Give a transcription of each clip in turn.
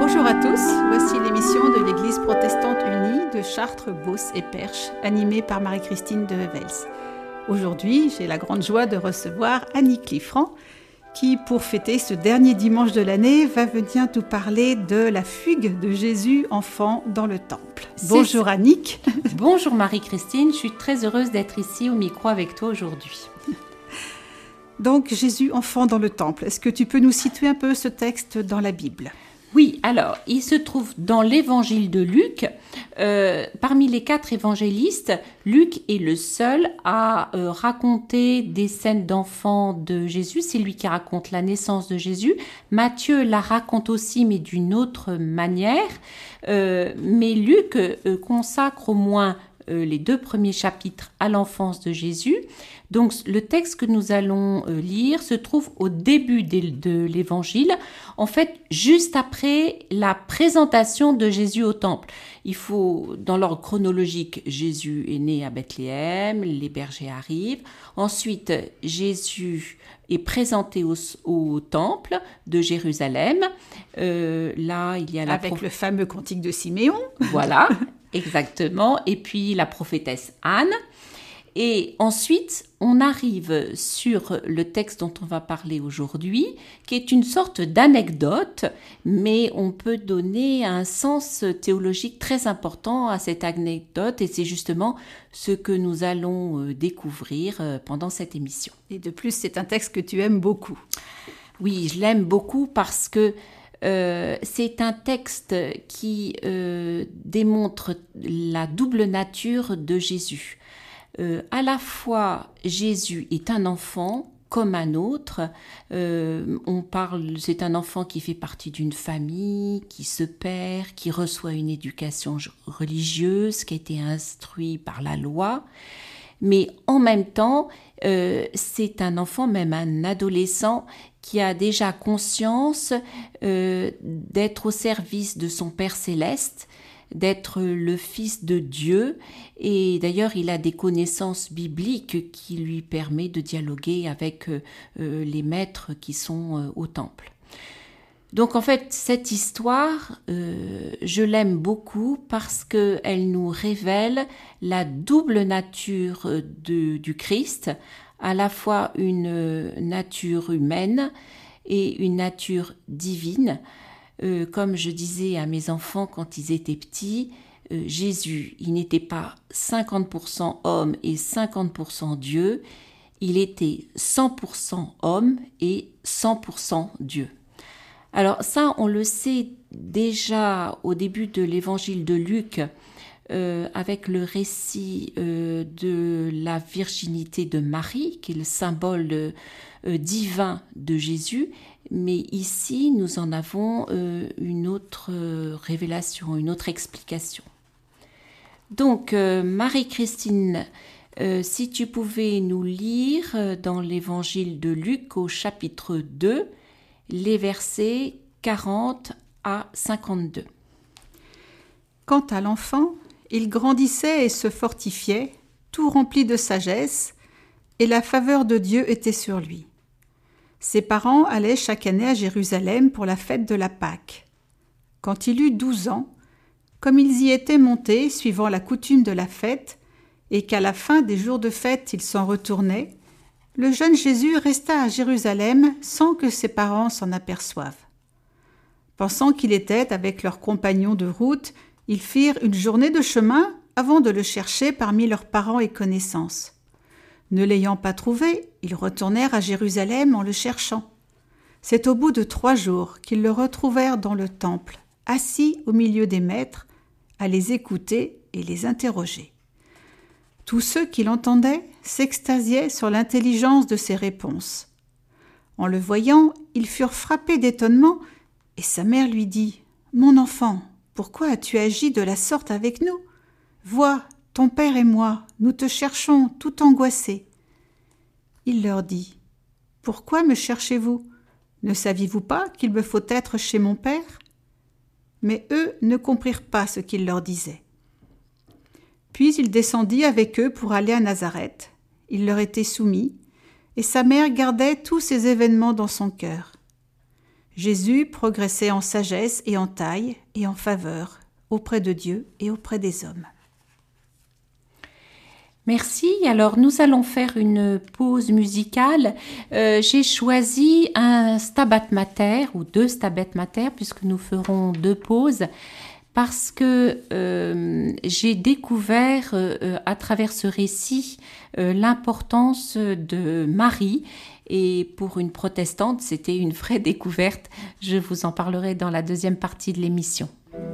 Bonjour à tous, voici l'émission de l'Église protestante unie de Chartres, Beauce et Perche, animée par Marie-Christine de Hevels. Aujourd'hui, j'ai la grande joie de recevoir Annick Liffrand, qui, pour fêter ce dernier dimanche de l'année, va venir nous parler de la fugue de Jésus enfant dans le temple. Bonjour Annick. Bonjour Marie-Christine, je suis très heureuse d'être ici au micro avec toi aujourd'hui. Donc Jésus enfant dans le temple, est-ce que tu peux nous situer un peu ce texte dans la Bible ? Oui, alors, il se trouve dans l'évangile de Luc. Parmi les 4 évangélistes, Luc est le seul à raconter des scènes d'enfants de Jésus. C'est lui qui raconte la naissance de Jésus. Matthieu la raconte aussi, mais d'une autre manière. Mais Luc consacre au moins les 2 premiers chapitres à l'enfance de Jésus. Donc, le texte que nous allons lire se trouve au début de l'évangile, en fait, juste après la présentation de Jésus au temple. Il faut, dans l'ordre chronologique, Jésus est né à Bethléem, les bergers arrivent. Ensuite, Jésus est présenté au temple de Jérusalem. Là, il y a avec le fameux cantique de Siméon. Voilà, exactement. Et puis, la prophétesse Anne. Et ensuite, on arrive sur le texte dont on va parler aujourd'hui, qui est une sorte d'anecdote, mais on peut donner un sens théologique très important à cette anecdote, et c'est justement ce que nous allons découvrir pendant cette émission. Et de plus, c'est un texte que tu aimes beaucoup. Oui, je l'aime beaucoup parce que c'est un texte qui démontre la double nature de Jésus. À la fois, Jésus est un enfant comme un autre. C'est un enfant qui fait partie d'une famille, qui se perd, qui reçoit une éducation religieuse, qui a été instruit par la loi. Mais en même temps, c'est un enfant, même un adolescent, qui a déjà conscience d'être au service de son Père céleste, d'être le fils de Dieu, et d'ailleurs il a des connaissances bibliques qui lui permettent de dialoguer avec les maîtres qui sont au temple. Donc en fait cette histoire, je l'aime beaucoup parce qu'elle nous révèle la double nature du Christ, à la fois une nature humaine et une nature divine. Comme je disais à mes enfants quand ils étaient petits, Jésus, il n'était pas 50% homme et 50% Dieu, il était 100% homme et 100% Dieu. Alors ça, on le sait déjà au début de l'évangile de Luc, avec le récit de la virginité de Marie, qui est le symbole divin de Jésus. Mais ici, nous en avons une autre révélation, une autre explication. Donc, Marie-Christine, si tu pouvais nous lire dans l'évangile de Luc au chapitre 2, les versets 40 à 52. Quant à l'enfant, il grandissait et se fortifiait, tout rempli de sagesse, et la faveur de Dieu était sur lui. Ses parents allaient chaque année à Jérusalem pour la fête de la Pâque. Quand il eut 12 ans, comme ils y étaient montés suivant la coutume de la fête, et qu'à la fin des jours de fête ils s'en retournaient, le jeune Jésus resta à Jérusalem sans que ses parents s'en aperçoivent. Pensant qu'il était avec leurs compagnons de route, ils firent une journée de chemin avant de le chercher parmi leurs parents et connaissances. Ne l'ayant pas trouvé, ils retournèrent à Jérusalem en le cherchant. C'est au bout de 3 jours qu'ils le retrouvèrent dans le temple, assis au milieu des maîtres, à les écouter et les interroger. Tous ceux qui l'entendaient s'extasiaient sur l'intelligence de ses réponses. En le voyant, ils furent frappés d'étonnement, et sa mère lui dit « Mon enfant, pourquoi as-tu agi de la sorte avec nous ? Vois, ton père et moi, nous te cherchons tout angoissés. » Il leur dit « Pourquoi me cherchez-vous ? Ne saviez-vous pas qu'il me faut être chez mon père ?» Mais eux ne comprirent pas ce qu'il leur disait. Puis il descendit avec eux pour aller à Nazareth. Il leur était soumis, et sa mère gardait tous ces événements dans son cœur. Jésus progressait en sagesse et en taille et en faveur auprès de Dieu et auprès des hommes. Merci. Alors, nous allons faire une pause musicale. J'ai choisi un Stabat Mater ou 2 Stabat Mater puisque nous ferons 2 pauses parce que j'ai découvert à travers ce récit l'importance de Marie. Et pour une protestante, c'était une vraie découverte. Je vous en parlerai dans la deuxième partie de l'émission.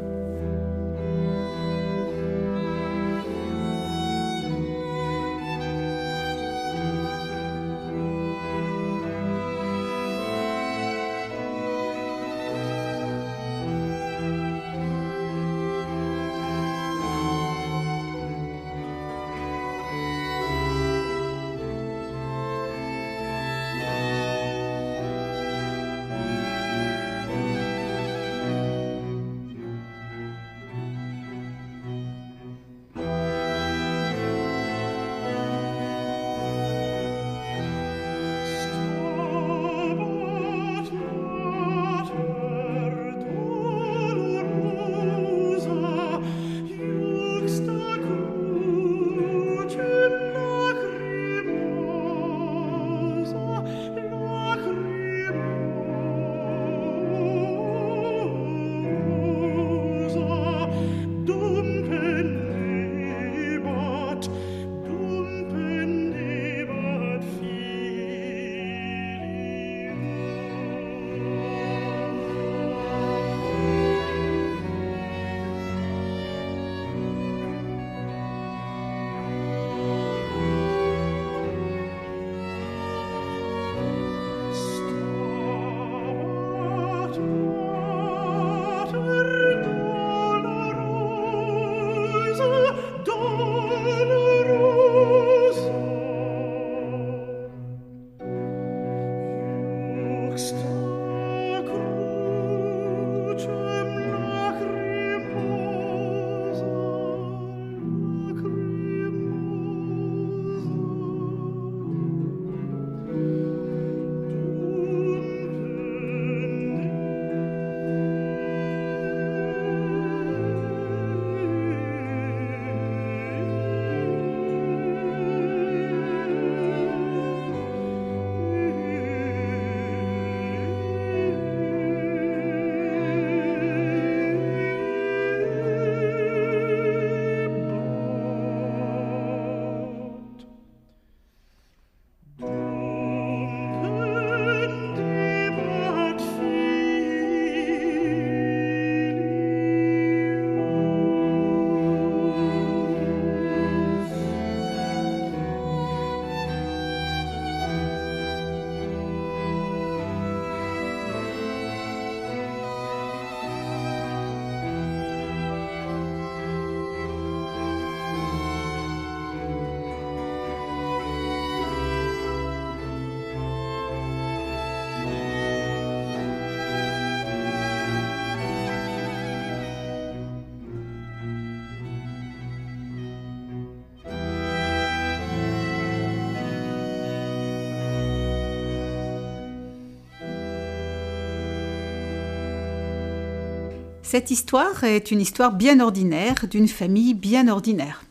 Cette histoire est une histoire bien ordinaire, d'une famille bien ordinaire.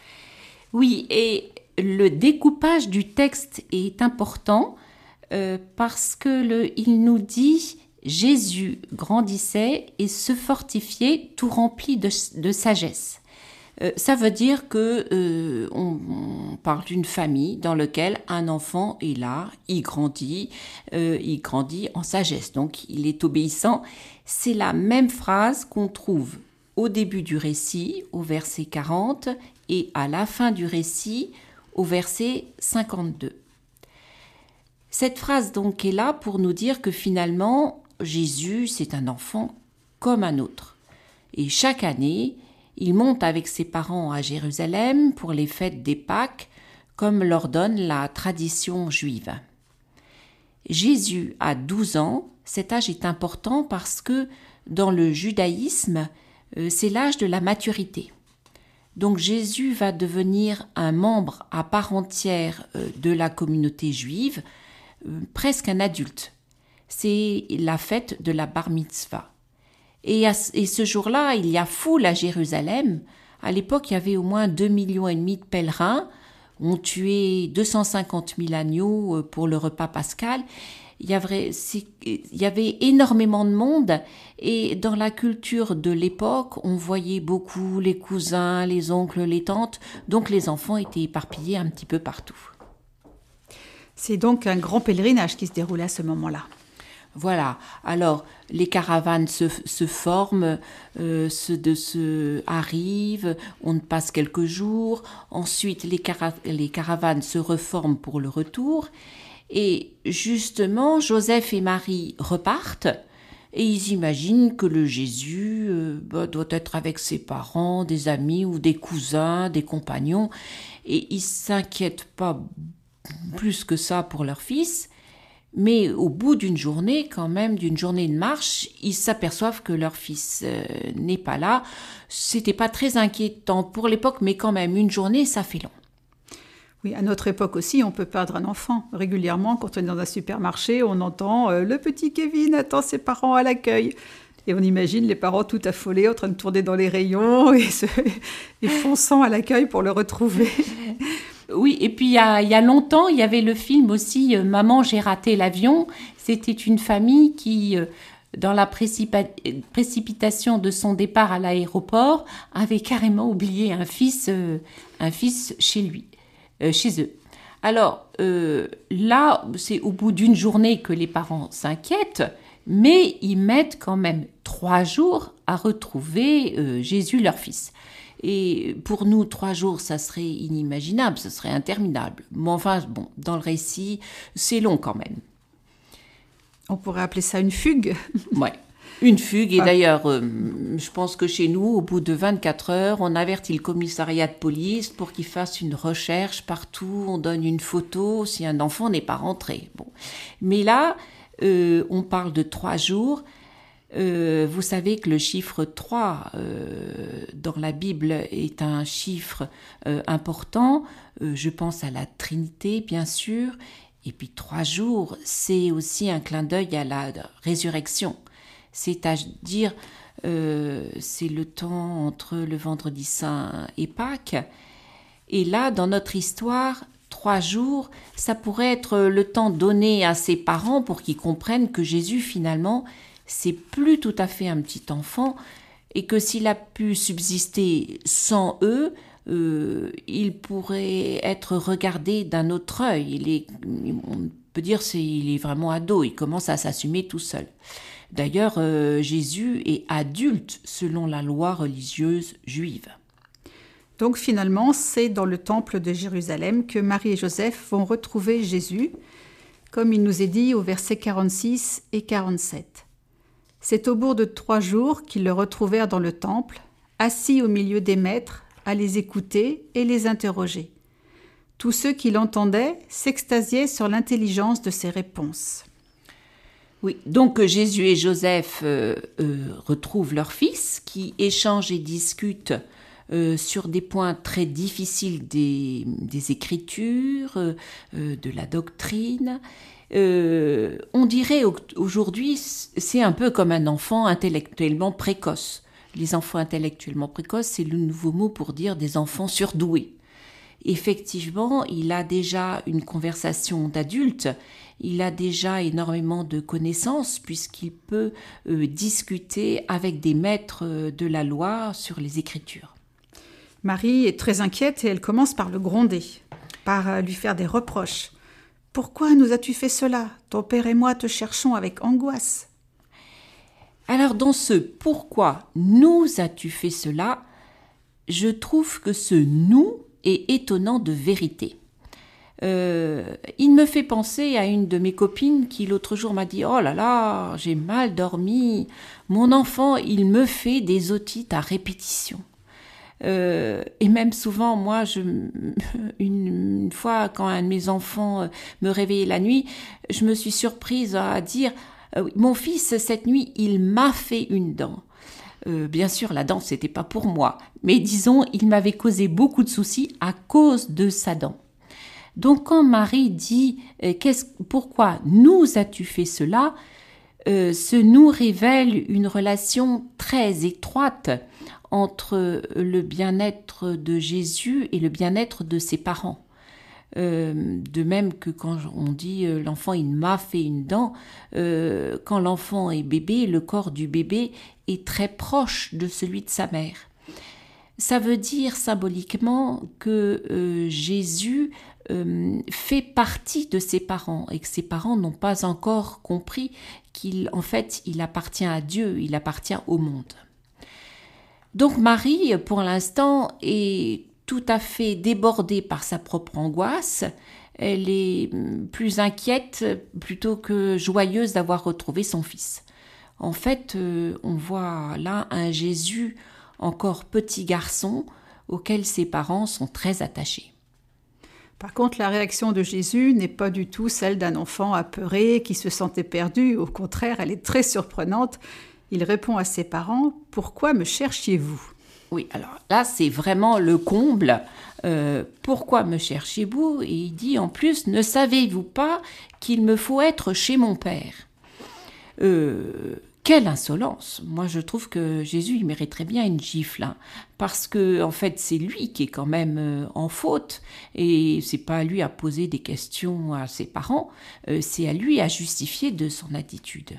Oui, et le découpage du texte est important parce que il nous dit « Jésus grandissait et se fortifiait, tout rempli de sagesse ». Ça veut dire que on parle d'une famille dans laquelle un enfant est là, il grandit en sagesse, donc il est obéissant. C'est la même phrase qu'on trouve au début du récit, au verset 40, et à la fin du récit, au verset 52. Cette phrase donc est là pour nous dire que finalement, Jésus, c'est un enfant comme un autre. Et chaque année, il monte avec ses parents à Jérusalem pour les fêtes des Pâques, comme l'ordonne la tradition juive. Jésus a 12 ans, cet âge est important parce que dans le judaïsme, c'est l'âge de la maturité. Donc Jésus va devenir un membre à part entière de la communauté juive, presque un adulte. c'est la fête de la bar mitzvah. Et ce jour-là, il y a foule à Jérusalem. À l'époque, il y avait au moins 2,5 millions de pèlerins. On tuait 250 000 agneaux pour le repas pascal. Il y avait énormément de monde et dans la culture de l'époque, on voyait beaucoup les cousins, les oncles, les tantes. Donc les enfants étaient éparpillés un petit peu partout. C'est donc un grand pèlerinage qui se déroule à ce moment-là. Voilà. Alors, les caravanes se forment, arrivent, on passe quelques jours. Ensuite, les caravanes se reforment pour le retour. Et justement, Joseph et Marie repartent et ils imaginent que le Jésus doit être avec ses parents, des amis ou des cousins, des compagnons. Et ils ne s'inquiètent pas plus que ça pour leur fils. Mais au bout d'une journée, quand même, d'une journée de marche, ils s'aperçoivent que leur fils n'est pas là. C'était pas très inquiétant pour l'époque, mais quand même, une journée, ça fait long. Oui, à notre époque aussi, on peut perdre un enfant. Régulièrement, quand on est dans un supermarché, on entend le petit Kevin attend ses parents à l'accueil. Et on imagine les parents tout affolés, en train de tourner dans les rayons et fonçant à l'accueil pour le retrouver. Oui, et puis il y a longtemps, il y avait le film aussi « Maman, j'ai raté l'avion ». C'était une famille qui, dans la précipitation de son départ à l'aéroport, avait carrément oublié un fils chez eux. Alors là, c'est au bout d'une journée que les parents s'inquiètent, mais ils mettent quand même 3 jours à retrouver Jésus, leur fils. Et pour nous, 3 jours, ça serait inimaginable, ça serait interminable. Mais enfin, bon, dans le récit, c'est long quand même. On pourrait appeler ça une fugue. Ouais, une fugue. Et d'ailleurs, je pense que chez nous, au bout de 24 heures, on avertit le commissariat de police pour qu'il fasse une recherche partout. On donne une photo si un enfant n'est pas rentré. Bon. Mais là, on parle de 3 jours. Vous savez que le chiffre 3 dans la Bible est un chiffre important. Je pense à la Trinité, bien sûr. Et puis 3 jours, c'est aussi un clin d'œil à la résurrection. C'est-à-dire, c'est le temps entre le Vendredi Saint et Pâques. Et là, dans notre histoire, 3 jours, ça pourrait être le temps donné à ses parents pour qu'ils comprennent que Jésus, finalement, c'est plus tout à fait un petit enfant et que s'il a pu subsister sans eux, il pourrait être regardé d'un autre œil. On peut dire qu'il est vraiment ado, il commence à s'assumer tout seul. D'ailleurs, Jésus est adulte selon la loi religieuse juive. Donc finalement, c'est dans le temple de Jérusalem que Marie et Joseph vont retrouver Jésus, comme il nous est dit au versets 46 et 47. C'est au bout de 3 jours qu'ils le retrouvèrent dans le temple, assis au milieu des maîtres, à les écouter et les interroger. Tous ceux qui l'entendaient s'extasiaient sur l'intelligence de ses réponses. Oui, donc Jésus et Joseph retrouvent leur fils, qui échangent et discutent sur des points très difficiles des Écritures, de la doctrine. On dirait aujourd'hui, c'est un peu comme un enfant intellectuellement précoce. Les enfants intellectuellement précoces, c'est le nouveau mot pour dire des enfants surdoués. Effectivement, il a déjà une conversation d'adulte, il a déjà énormément de connaissances puisqu'il peut discuter avec des maîtres de la loi sur les Écritures. Marie est très inquiète et elle commence par le gronder, par lui faire des reproches. « Pourquoi nous as-tu fait cela ? Ton père et moi te cherchons avec angoisse. » Alors dans ce « pourquoi nous as-tu fait cela ?» je trouve que ce « nous » est étonnant de vérité. Il me fait penser à une de mes copines qui l'autre jour m'a dit « Oh là là, j'ai mal dormi, mon enfant il me fait des otites à répétition. » Et même souvent, moi, une fois, quand un de mes enfants me réveillait la nuit, je me suis surprise à dire « Mon fils, cette nuit, il m'a fait une dent. » Bien sûr, la dent, c'était pas pour moi, mais disons, il m'avait causé beaucoup de soucis à cause de sa dent. Donc, quand Marie dit « Pourquoi nous as-tu fait cela ?» se nous révèle une relation très étroite entre le bien-être de Jésus et le bien-être de ses parents. De même que quand on dit l'enfant il m'a fait une dent, quand l'enfant est bébé, le corps du bébé est très proche de celui de sa mère. Ça veut dire symboliquement que Jésus fait partie de ses parents et que ses parents n'ont pas encore compris qu'il appartient à Dieu, il appartient au monde. Donc Marie, pour l'instant, est tout à fait débordée par sa propre angoisse. Elle est plus inquiète plutôt que joyeuse d'avoir retrouvé son fils. En fait, on voit là un Jésus encore petit garçon auquel ses parents sont très attachés. Par contre, la réaction de Jésus n'est pas du tout celle d'un enfant apeuré qui se sentait perdu. Au contraire, elle est très surprenante. Il répond à ses parents « Pourquoi me cherchiez-vous » Oui, alors là, c'est vraiment le comble. Pourquoi me cherchez-vous ? Et il dit en plus, ne savez-vous pas qu'il me faut être chez mon Père ? Quelle insolence! Moi, je trouve que Jésus, il mériterait bien une gifle, hein, parce que, en fait, c'est lui qui est quand même en faute, et c'est pas à lui à poser des questions à ses parents, c'est à lui à justifier de son attitude.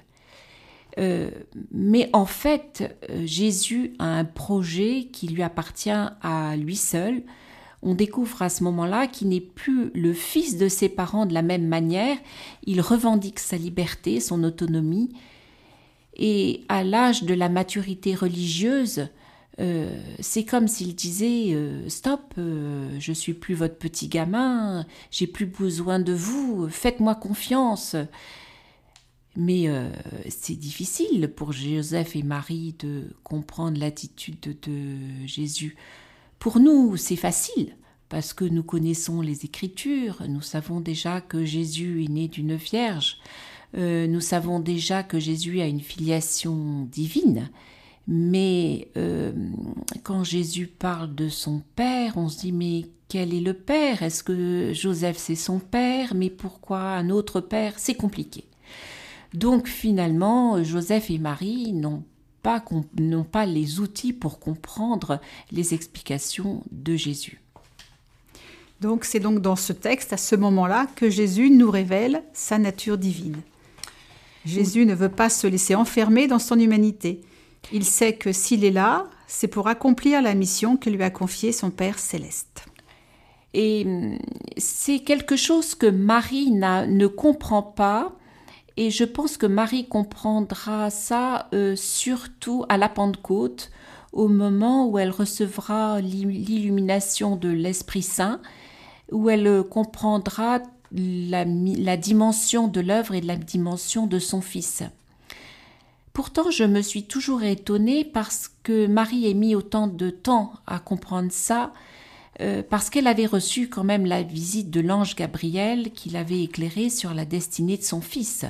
Mais en fait, Jésus a un projet qui lui appartient à lui seul. On découvre à ce moment-là qu'il n'est plus le fils de ses parents de la même manière. Il revendique sa liberté, son autonomie. Et à l'âge de la maturité religieuse, c'est comme s'il disait stop, je suis plus votre petit gamin, j'ai plus besoin de vous, faites-moi confiance. Mais c'est difficile pour Joseph et Marie de comprendre l'attitude de Jésus. Pour nous, c'est facile, parce que nous connaissons les Écritures, nous savons déjà que Jésus est né d'une vierge, nous savons déjà que Jésus a une filiation divine, mais quand Jésus parle de son père, on se dit mais quel est le père ? Est-ce que Joseph c'est son père ? Mais pourquoi un autre père ? C'est compliqué. Donc finalement, Joseph et Marie n'ont pas les outils pour comprendre les explications de Jésus. Donc c'est donc dans ce texte, à ce moment-là, que Jésus nous révèle sa nature divine. Jésus ne veut pas se laisser enfermer dans son humanité. Il sait que s'il est là, c'est pour accomplir la mission que lui a confiée son Père céleste. Et c'est quelque chose que Marie ne comprend pas. Et je pense que Marie comprendra ça surtout à la Pentecôte, au moment où elle recevra l'illumination de l'Esprit Saint, où elle comprendra la dimension de l'œuvre et la dimension de son Fils. Pourtant, je me suis toujours étonnée parce que Marie ait mis autant de temps à comprendre ça, parce qu'elle avait reçu quand même la visite de l'ange Gabriel qui l'avait éclairée sur la destinée de son fils.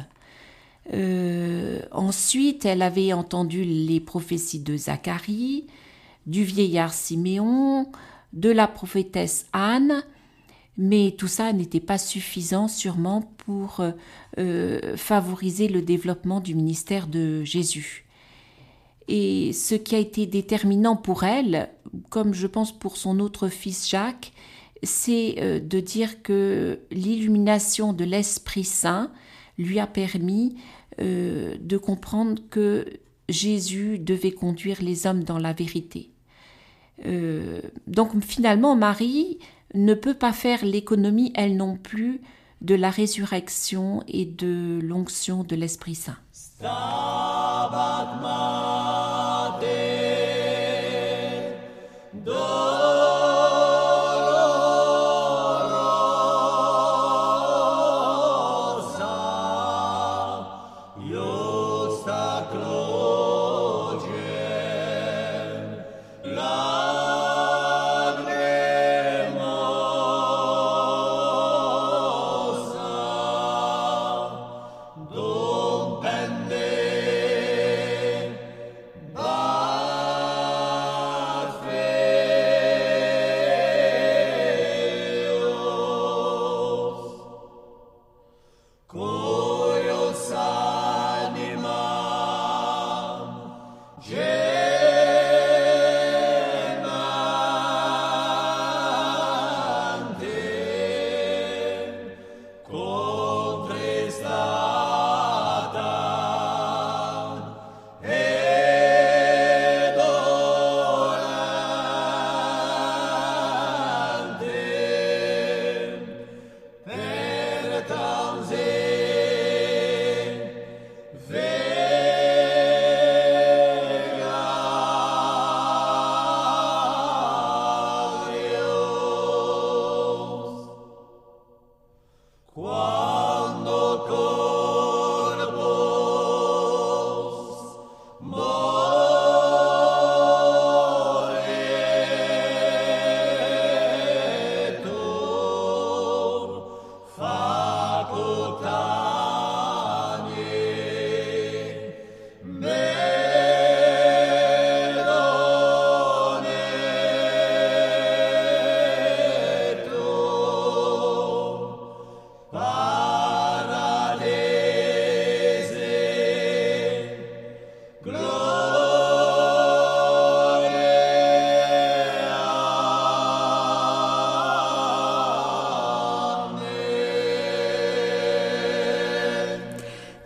Ensuite, elle avait entendu les prophéties de Zacharie, du vieillard Siméon, de la prophétesse Anne, mais tout ça n'était pas suffisant sûrement pour favoriser le développement du ministère de Jésus. Et ce qui a été déterminant pour elle, comme je pense pour son autre fils Jacques, c'est de dire que l'illumination de l'Esprit Saint lui a permis de comprendre que Jésus devait conduire les hommes dans la vérité. Donc finalement, Marie ne peut pas faire l'économie, elle non plus, de la résurrection et de l'onction de l'Esprit Saint.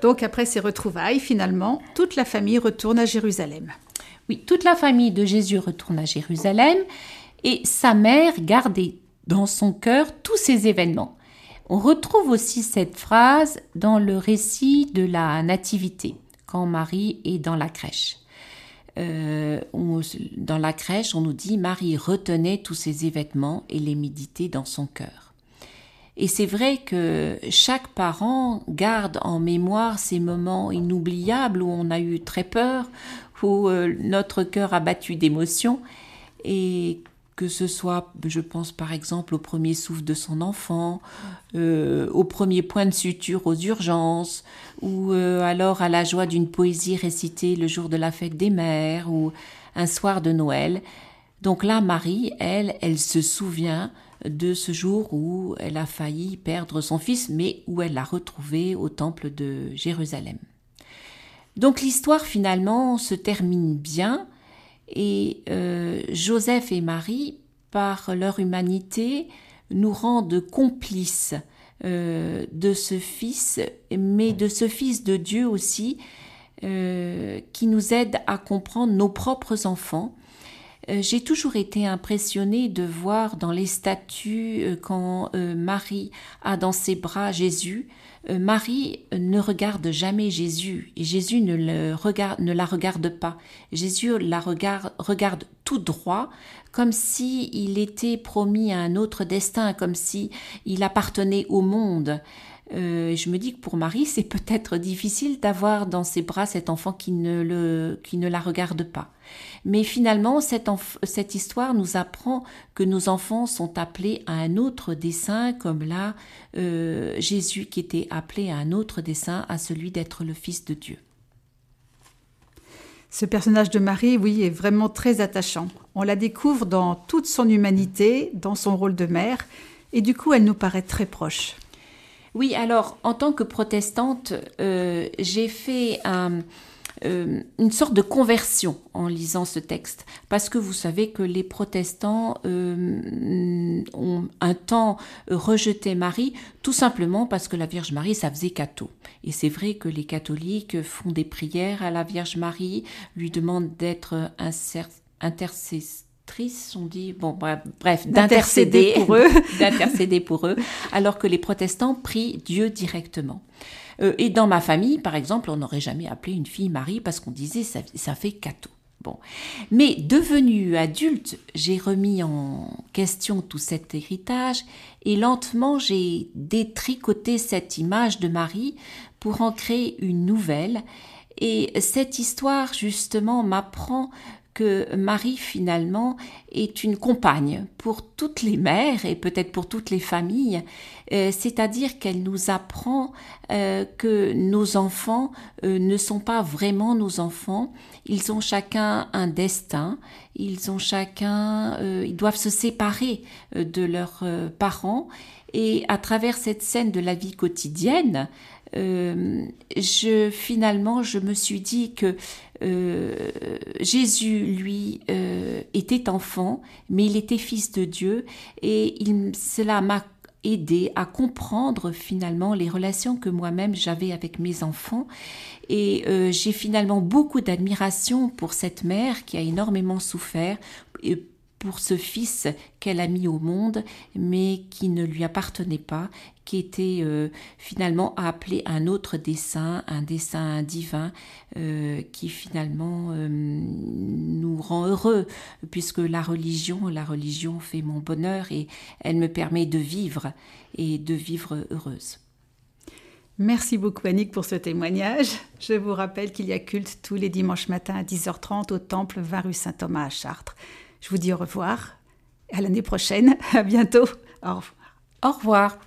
Donc après ces retrouvailles, finalement, toute la famille retourne à Jérusalem. Oui, toute la famille de Jésus retourne à Jérusalem et sa mère gardait dans son cœur tous ces événements. On retrouve aussi cette phrase dans le récit de la Nativité, quand Marie est dans la crèche. Dans la crèche, on nous dit « Marie retenait tous ces événements et les méditait dans son cœur ». Et c'est vrai que chaque parent garde en mémoire ces moments inoubliables où on a eu très peur, où notre cœur a battu d'émotion, et que ce soit, je pense par exemple au premier souffle de son enfant, au premier point de suture aux urgences, ou alors à la joie d'une poésie récitée le jour de la fête des mères, ou un soir de Noël. Donc là, Marie, elle se souvient de ce jour où elle a failli perdre son fils, mais où elle l'a retrouvé au temple de Jérusalem. Donc l'histoire finalement se termine bien et Joseph et Marie, par leur humanité, nous rendent complices de ce fils, mais de ce fils de Dieu aussi, qui nous aide à comprendre nos propres enfants. J'ai toujours été impressionnée de voir dans les statues quand Marie a dans ses bras Jésus, Marie ne regarde jamais Jésus et Jésus ne la regarde pas. Jésus la regarde tout droit, comme si il était promis à un autre destin, comme si il appartenait au monde. Je me dis que pour Marie, c'est peut-être difficile d'avoir dans ses bras cet enfant qui ne la regarde pas. Mais finalement, cette histoire nous apprend que nos enfants sont appelés à un autre dessein, comme là, Jésus qui était appelé à un autre dessein, à celui d'être le Fils de Dieu. Ce personnage de Marie, oui, est vraiment très attachant. On la découvre dans toute son humanité, dans son rôle de mère, et du coup, elle nous paraît très proche. Oui, alors, en tant que protestante, j'ai fait une sorte de conversion en lisant ce texte, parce que vous savez que les protestants ont un temps rejeté Marie, tout simplement parce que la Vierge Marie, ça faisait catho. Et c'est vrai que les catholiques font des prières à la Vierge Marie, lui demandent d'être intercessrice, on dit, bon, bref, d'intercéder pour eux. d'intercéder pour eux, alors que les protestants prient Dieu directement. Et dans ma famille, par exemple, on n'aurait jamais appelé une fille Marie parce qu'on disait ça fait catho. Bon. Mais devenue adulte, j'ai remis en question tout cet héritage et lentement j'ai détricoté cette image de Marie pour en créer une nouvelle. Et cette histoire, justement, m'apprend que Marie, finalement, est une compagne pour toutes les mères et peut-être pour toutes les familles, c'est-à-dire qu'elle nous apprend que nos enfants ne sont pas vraiment nos enfants, ils ont chacun un destin, ils doivent se séparer de leurs parents, et à travers cette scène de la vie quotidienne, je me suis dit que Jésus, lui, était enfant, mais il était fils de Dieu, et cela m'a aidé à comprendre finalement les relations que moi-même j'avais avec mes enfants, et j'ai finalement beaucoup d'admiration pour cette mère qui a énormément souffert, pour ce fils qu'elle a mis au monde, mais qui ne lui appartenait pas, qui était finalement appelé à un autre dessein, un dessein divin, qui finalement nous rend heureux, puisque la religion fait mon bonheur et elle me permet de vivre et de vivre heureuse. Merci beaucoup Annick pour ce témoignage. Je vous rappelle qu'il y a culte tous les dimanches matins à 10h30 au temple 20 rue Saint-Thomas à Chartres. Je vous dis au revoir, à l'année prochaine, à bientôt, au revoir. Au revoir.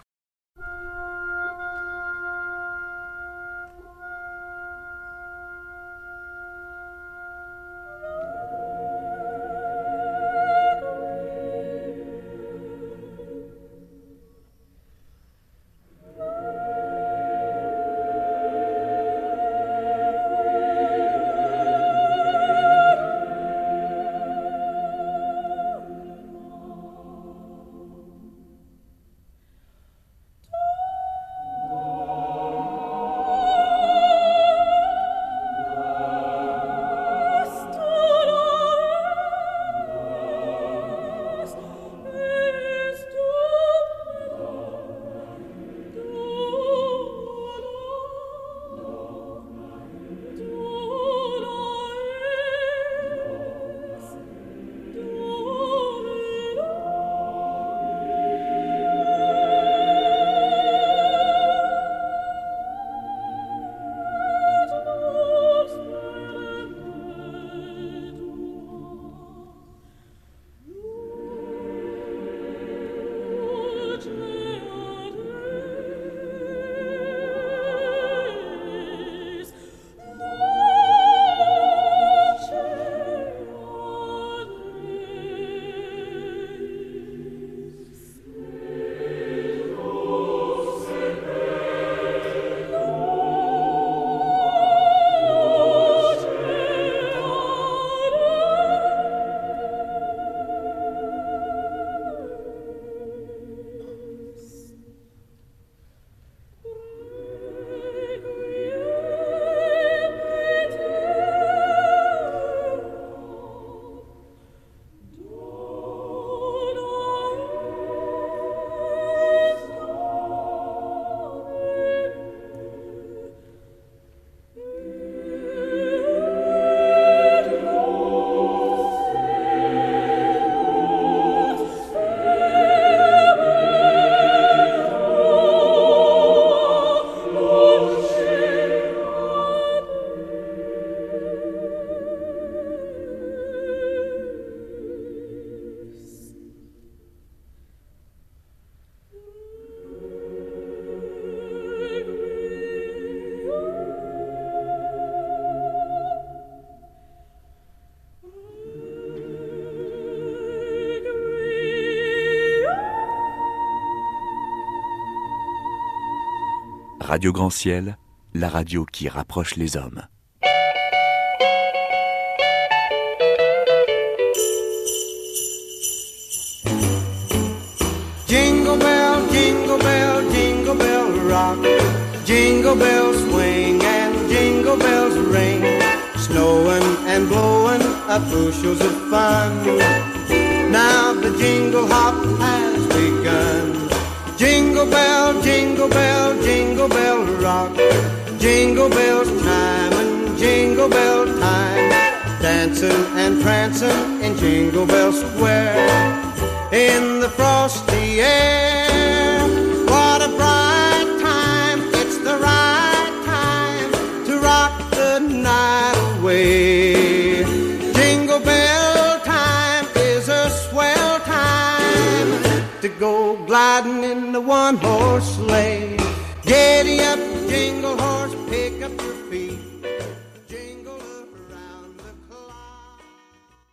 Radio Grand Ciel, la radio qui rapproche les hommes. Jingle bell, jingle bell, jingle bell rock. Jingle bells swing and jingle bells ring. Snowing and blowing up bushels of fun. Now the jingle hop has begun. Jingle bell, jingle bell, jingle bell rock. Jingle bells chime and jingle bell time. Dancing and prancing in Jingle Bell Square. In the frosty air, what a bright time. It's the right time to rock the night away. Jingle bell time is a swell time to go gliding in the one-horse sleigh. Giddy up